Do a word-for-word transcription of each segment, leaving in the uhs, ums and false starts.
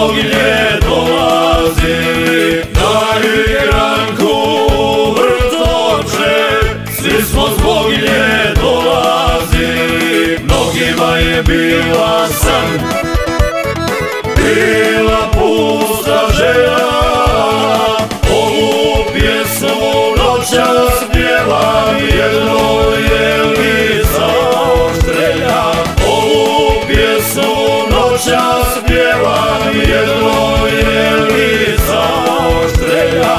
zbog nje dolazili na igranku vrtoče, svi smo zbog nje dolazili, mnogima je bila san, bila pusta želja. Ovu pjesmu noćas pjevam, jedno je li zaoštrelja. Ovu pjesmu noćas pjevam, jedno je li zaoštrelja.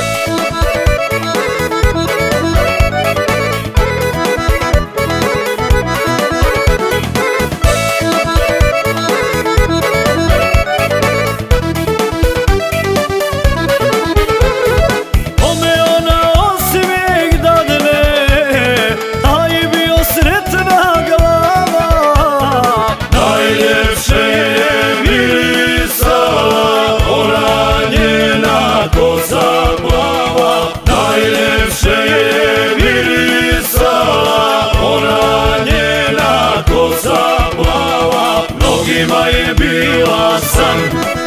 Najljepše je mirisala ona njena kosa plava, mnogima je bila san.